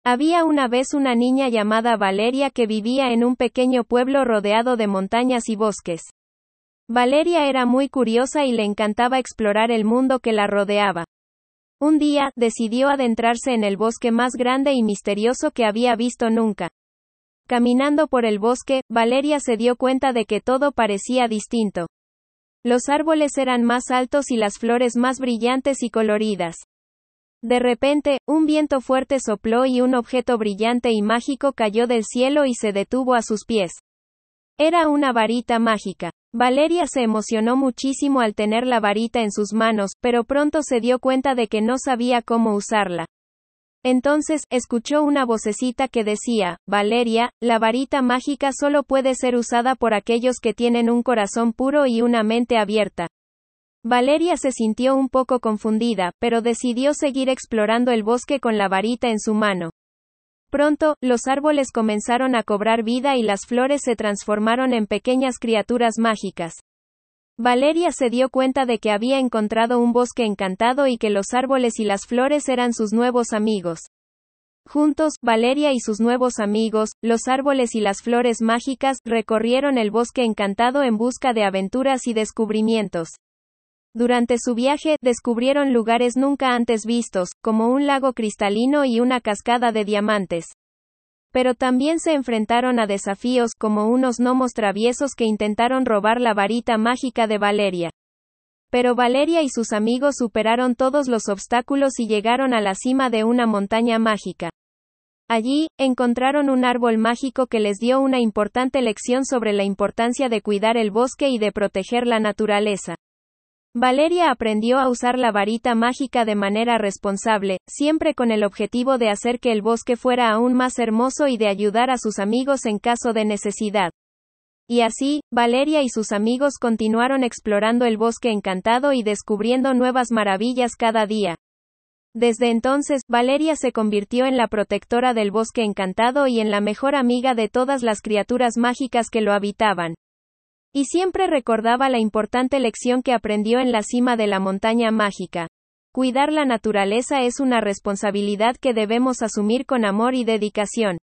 Había una vez una niña llamada Valeria que vivía en un pequeño pueblo rodeado de montañas y bosques. Valeria era muy curiosa y le encantaba explorar el mundo que la rodeaba. Un día, decidió adentrarse en el bosque más grande y misterioso que había visto nunca. Caminando por el bosque, Valeria se dio cuenta de que todo parecía distinto. Los árboles eran más altos y las flores más brillantes y coloridas. De repente, un viento fuerte sopló y un objeto brillante y mágico cayó del cielo y se detuvo a sus pies. Era una varita mágica. Valeria se emocionó muchísimo al tener la varita en sus manos, pero pronto se dio cuenta de que no sabía cómo usarla. Entonces, escuchó una vocecita que decía, Valeria, la varita mágica solo puede ser usada por aquellos que tienen un corazón puro y una mente abierta. Valeria se sintió un poco confundida, pero decidió seguir explorando el bosque con la varita en su mano. Pronto, los árboles comenzaron a cobrar vida y las flores se transformaron en pequeñas criaturas mágicas. Valeria se dio cuenta de que había encontrado un bosque encantado y que los árboles y las flores eran sus nuevos amigos. Juntos, Valeria y sus nuevos amigos, los árboles y las flores mágicas, recorrieron el bosque encantado en busca de aventuras y descubrimientos. Durante su viaje, descubrieron lugares nunca antes vistos, como un lago cristalino y una cascada de diamantes. Pero también se enfrentaron a desafíos, como unos gnomos traviesos que intentaron robar la varita mágica de Valeria. Pero Valeria y sus amigos superaron todos los obstáculos y llegaron a la cima de una montaña mágica. Allí, encontraron un árbol mágico que les dio una importante lección sobre la importancia de cuidar el bosque y de proteger la naturaleza. Valeria aprendió a usar la varita mágica de manera responsable, siempre con el objetivo de hacer que el bosque fuera aún más hermoso y de ayudar a sus amigos en caso de necesidad. Y así, Valeria y sus amigos continuaron explorando el bosque encantado y descubriendo nuevas maravillas cada día. Desde entonces, Valeria se convirtió en la protectora del bosque encantado y en la mejor amiga de todas las criaturas mágicas que lo habitaban. Y siempre recordaba la importante lección que aprendió en la cima de la montaña mágica. Cuidar la naturaleza es una responsabilidad que debemos asumir con amor y dedicación.